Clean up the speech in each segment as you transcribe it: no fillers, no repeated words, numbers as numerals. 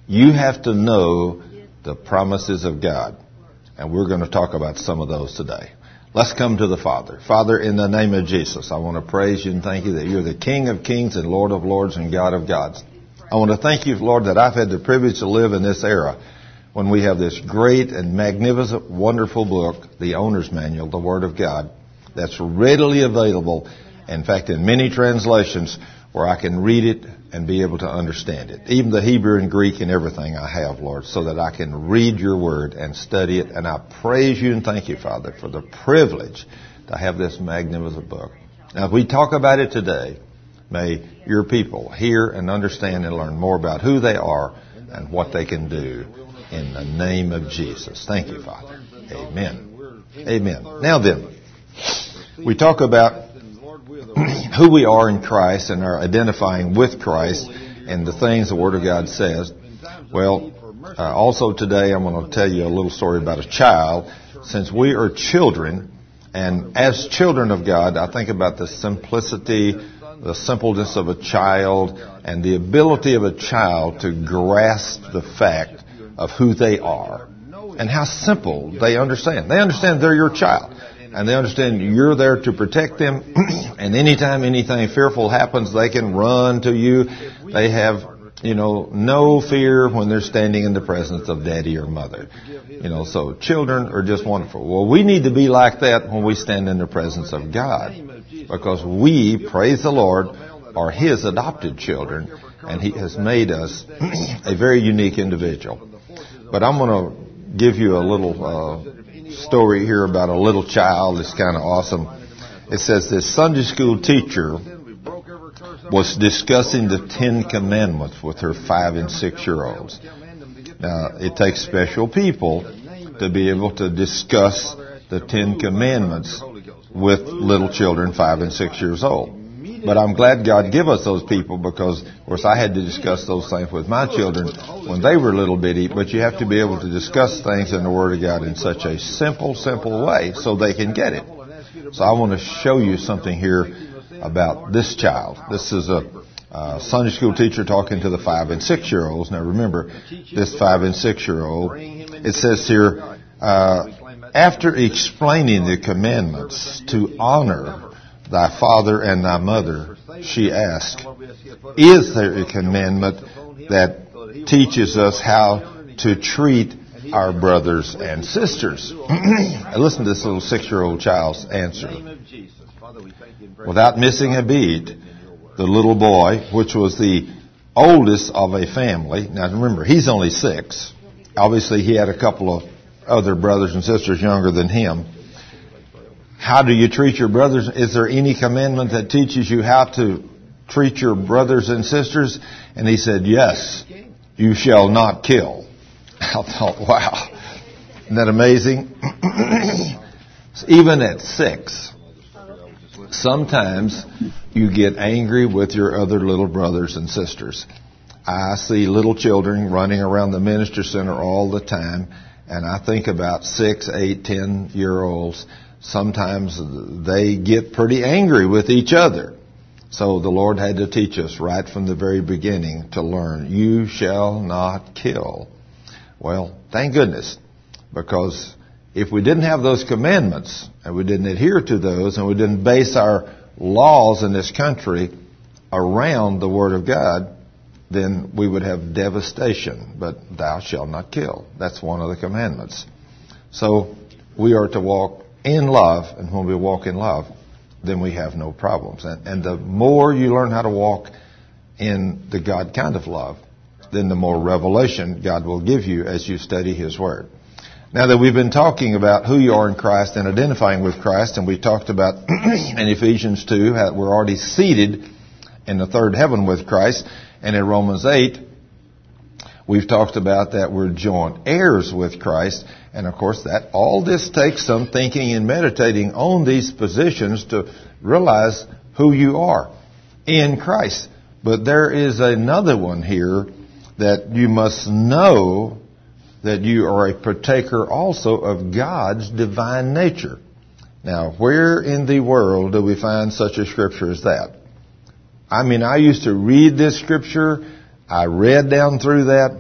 You have to know the promises of God. And we're going to talk about some of those today. Let's come to the Father. Father, in the name of Jesus, I want to praise you and thank you that you're the King of kings and Lord of lords and God of gods. I want to thank you, Lord, that I've had the privilege to live in this era when we have this great and magnificent, wonderful book, the Owner's Manual, the Word of God, that's readily available, in fact, in many translations, where I can read it and be able to understand it. Even the Hebrew and Greek and everything I have, Lord, so that I can read your word and study it. And I praise you and thank you, Father, for the privilege to have this magnificent book. Now, if we talk about it today, may your people hear and understand and learn more about who they are and what they can do in the name of Jesus. Thank you, Father. Amen. Amen. Now then, we talk about who we are in Christ and are identifying with Christ and the things the Word of God says. Well, also today I'm going to tell you a little story about a child. Since we are children, and as children of God, I think about the simplicity, the simpleness of a child, and the ability of a child to grasp the fact of who they are and how simple they understand. They understand they're your child. And they understand you're there to protect them. And anytime anything fearful happens, they can run to you. They have, no fear when they're standing in the presence of daddy or mother. So children are just wonderful. Well, we need to be like that when we stand in the presence of God. Because we, praise the Lord, are His adopted children. And He has made us a very unique individual. But I'm going to give you a little story here about a little child. It's kind of awesome. It says this Sunday school teacher was discussing the 10 Commandments with her 5 and 6 year olds. Now, it takes special people to be able to discuss the 10 Commandments with little children 5 and 6 years old. But I'm glad God gave us those people because, of course, I had to discuss those things with my children when they were little bitty. But you have to be able to discuss things in the Word of God in such a simple way so they can get it. So I want to show you something here about this child. This is a Sunday school teacher talking to the 5 and 6 year olds. Now remember, this 5 and 6 year old, it says here, after explaining the commandments to honor thy father and thy mother, she asked, is there a commandment that teaches us how to treat our brothers and sisters? Listen to this little 6-year-old child's answer. Without missing a beat, the little boy, which was the oldest of a family, now remember, he's only 6. Obviously, he had a couple of other brothers and sisters younger than him. How do you treat your brothers? Is there any commandment that teaches you how to treat your brothers and sisters? And he said, yes, you shall not kill. I thought, wow, isn't that amazing? Even at 6, sometimes you get angry with your other little brothers and sisters. I see little children running around the minister center all the time, and I think about 6, 8, 10-year-olds. Sometimes they get pretty angry with each other. So the Lord had to teach us right from the very beginning to learn, you shall not kill. Well, thank goodness, because if we didn't have those commandments and we didn't adhere to those and we didn't base our laws in this country around the Word of God, then we would have devastation. But thou shalt not kill. That's one of the commandments. So we are to walk in love, and when we walk in love, then we have no problems. And the more you learn how to walk in the God kind of love, then the more revelation God will give you as you study His Word. Now that we've been talking about who you are in Christ and identifying with Christ, and we talked about in Ephesians 2, how we're already seated in the third heaven with Christ, and in Romans 8, we've talked about that we're joint heirs with Christ. And of course, that all this takes some thinking and meditating on these positions to realize who you are in Christ. But there is another one here that you must know, that you are a partaker also of God's divine nature. Now, where in the world do we find such a scripture as that? I mean, I used to read this scripture. I read down through that.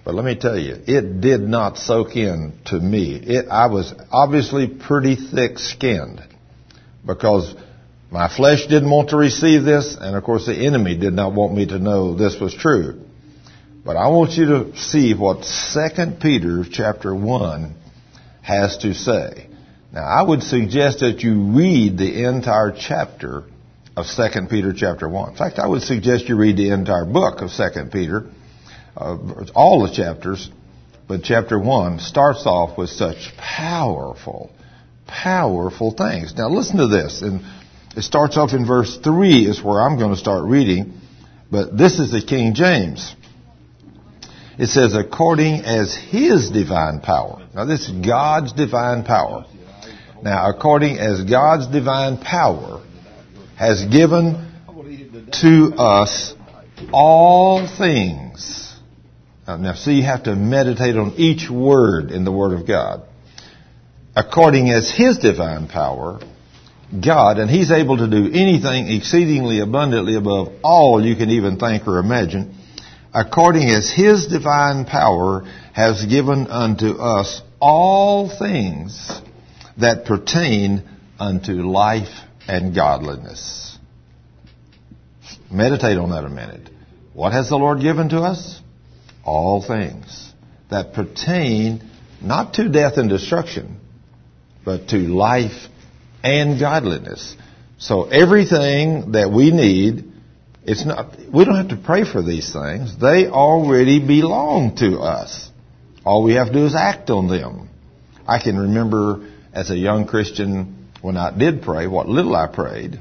But let me tell you, it did not soak in to me. I was obviously pretty thick-skinned because my flesh didn't want to receive this, and of course the enemy did not want me to know this was true. But I want you to see what 2 Peter chapter 1 has to say. Now, I would suggest that you read the entire chapter of 2 Peter chapter 1. In fact, I would suggest you read the entire book of 2 Peter, all the chapters, but chapter 1 starts off with such powerful, powerful things. Now, listen to this. And it starts off in verse 3 is where I'm going to start reading, but this is the King James. It says, according as His divine power. Now, this is God's divine power. Now, according as God's divine power has given to us all things. Now, see, you have to meditate on each word in the Word of God. According as His divine power, God, and He's able to do anything exceedingly abundantly above all you can even think or imagine, according as His divine power has given unto us all things that pertain unto life and godliness. Meditate on that a minute. What has the Lord given to us? All things that pertain not to death and destruction, but to life and godliness. So everything that we need, we don't have to pray for these things. They already belong to us. All we have to do is act on them. I can remember as a young Christian, when I did pray, what little I prayed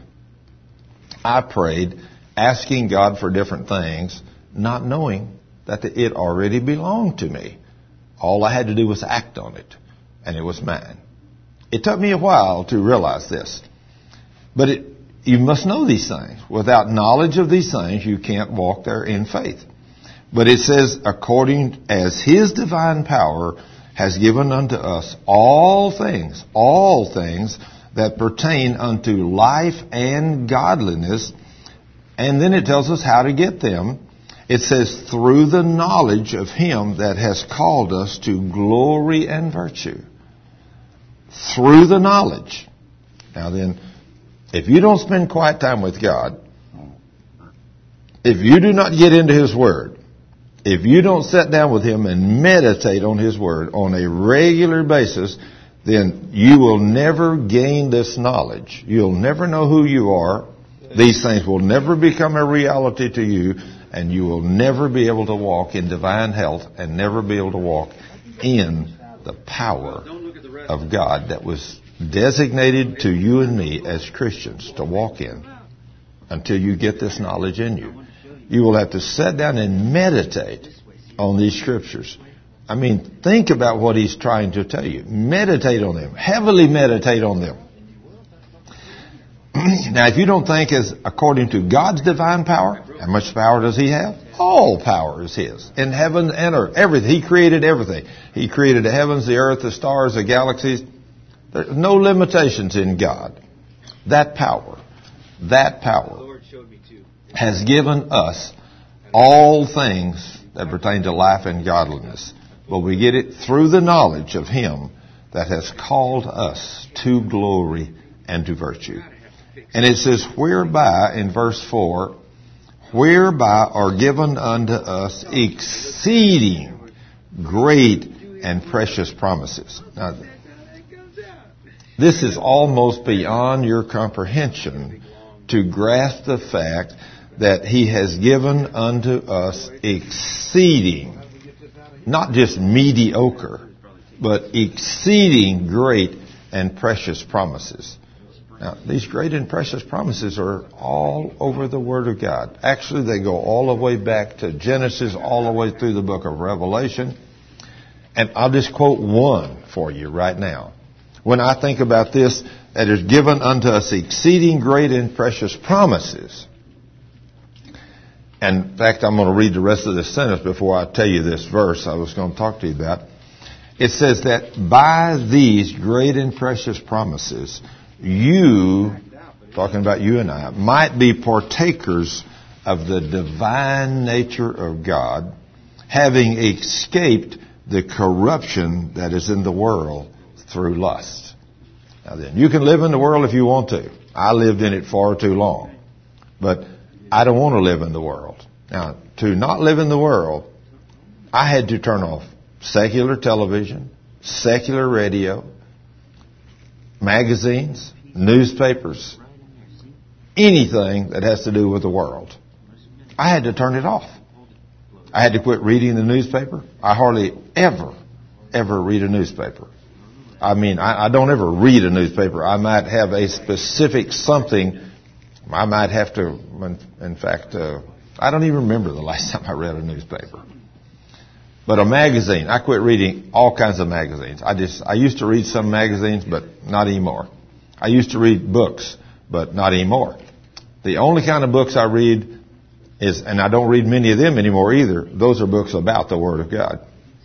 asking God for different things, not knowing that it already belonged to me. All I had to do was act on it, and it was mine. It took me a while to realize this. But you must know these things. Without knowledge of these things, you can't walk there in faith. But it says, according as His divine power has given unto us all things that pertain unto life and godliness. And then it tells us how to get them. It says, through the knowledge of Him that has called us to glory and virtue. Through the knowledge. Now then, if you don't spend quiet time with God, if you do not get into His Word, if you don't sit down with Him and meditate on His Word on a regular basis, then you will never gain this knowledge. You'll never know who you are. These things will never become a reality to you, and you will never be able to walk in divine health and never be able to walk in the power of God that was designated to you and me as Christians to walk in until you get this knowledge in you. You will have to sit down and meditate on these scriptures. I mean, think about what He's trying to tell you. Meditate on them. Heavily meditate on them. Now, if you don't think as according to God's divine power, how much power does He have? All power is His. In heaven and earth. Everything. He created everything. He created the heavens, the earth, the stars, the galaxies. There's no limitations in God. That power has given us all things that pertain to life and godliness. But we get it through the knowledge of Him that has called us to glory and to virtue. And it says, whereby, in verse 4, whereby are given unto us exceeding great and precious promises. Now, this is almost beyond your comprehension to grasp the fact that He has given unto us exceeding, not just mediocre, but exceeding great and precious promises. Now, these great and precious promises are all over the Word of God. Actually, they go all the way back to Genesis, all the way through the book of Revelation. And I'll just quote one for you right now. When I think about this, that is given unto us exceeding great and precious promises. And in fact, I'm going to read the rest of this sentence before I tell you this verse I was going to talk to you about. It says that by these great and precious promises, you, talking about you and I, might be partakers of the divine nature of God, having escaped the corruption that is in the world through lust. Now then, you can live in the world if you want to. I lived in it far too long. But I don't want to live in the world. Now, to not live in the world, I had to turn off secular television, secular radio, magazines, newspapers, anything that has to do with the world. I had to turn it off. I had to quit reading the newspaper. I hardly ever read a newspaper. I mean, I don't ever read a newspaper. I might have a specific something. I might have to, in fact, I don't even remember the last time I read a newspaper. But a magazine, I quit reading all kinds of magazines. I used to read some magazines, but not anymore. I used to read books, but not anymore. The only kind of books I read is, and I don't read many of them anymore either, those are books about the Word of God.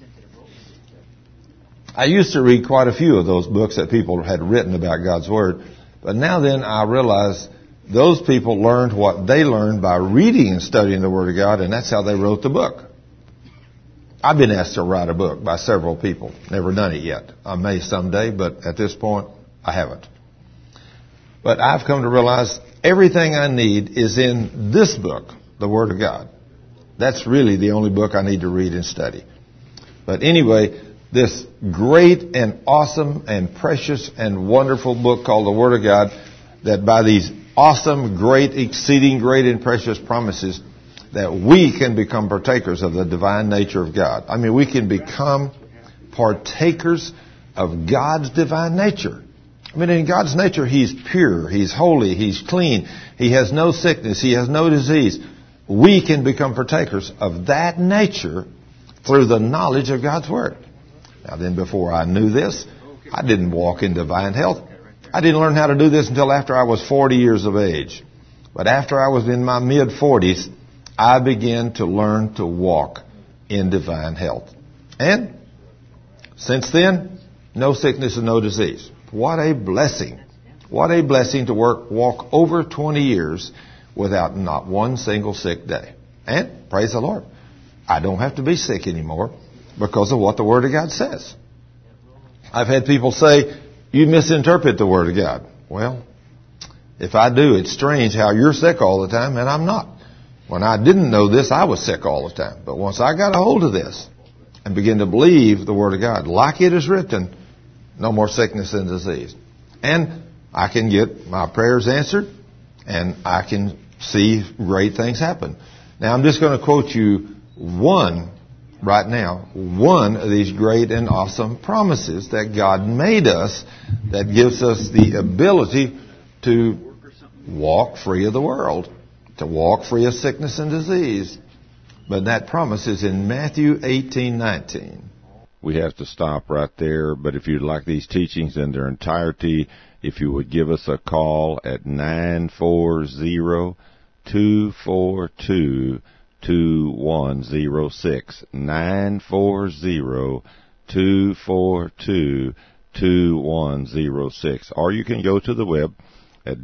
I used to read quite a few of those books that people had written about God's Word, but now then I realize those people learned what they learned by reading and studying the Word of God, and that's how they wrote the book. I've been asked to write a book by several people. Never done it yet. I may someday, but at this point, I haven't. But I've come to realize everything I need is in this book, the Word of God. That's really the only book I need to read and study. But anyway, this great and awesome and precious and wonderful book called the Word of God, that by these awesome, great, exceeding great and precious promises, that we can become partakers of the divine nature of God. I mean, we can become partakers of God's divine nature. I mean, in God's nature, He's pure, He's holy, He's clean, He has no sickness, He has no disease. We can become partakers of that nature through the knowledge of God's Word. Now then, before I knew this, I didn't walk in divine health. I didn't learn how to do this until after I was 40 years of age. But after I was in my mid-40s, I began to learn to walk in divine health. And since then, no sickness and no disease. What a blessing. What a blessing to walk over 20 years without not one single sick day. And, praise the Lord, I don't have to be sick anymore because of what the Word of God says. I've had people say, you misinterpret the Word of God. Well, if I do, it's strange how you're sick all the time and I'm not. When I didn't know this, I was sick all the time. But once I got a hold of this and began to believe the Word of God, like it is written, no more sickness and disease. And I can get my prayers answered, and I can see great things happen. Now, I'm just going to quote you one of these great and awesome promises that God made us that gives us the ability to walk free of the world, to walk free of sickness and disease. But that promise is in Matthew 18:19. We have to stop right there, but if you'd like these teachings in their entirety, if you would give us a call at 940-242-2106, 940-242-2106, or you can go to the web at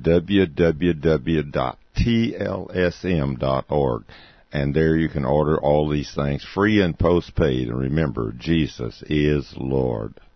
www.tlsm.org. And there you can order all these things free and postpaid. And remember, Jesus is Lord.